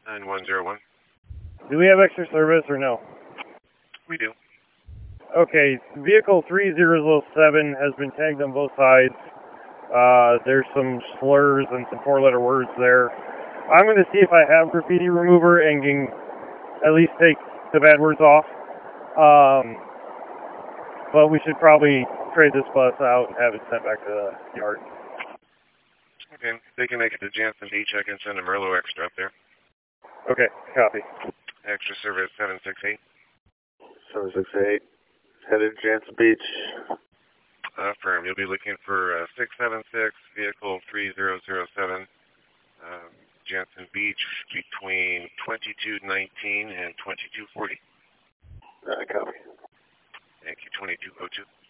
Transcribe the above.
9101. Do we have extra service or no? We do. Okay, vehicle 3007 has been tagged on both sides. There's some slurs and some four-letter words there. I'm going to see if I have graffiti remover and can at least take the bad words off. But we should probably trade this bus out and have it sent back to the yard. Okay, they can make it to Jansen Beach. I can send a Merlot extra up there. Okay, copy. Extra service 768. 768. Headed Jansen Beach. Firm. You'll be looking for 676, vehicle 3007, Jansen Beach, between 2219 and 2240. Copy. Thank you, 2202.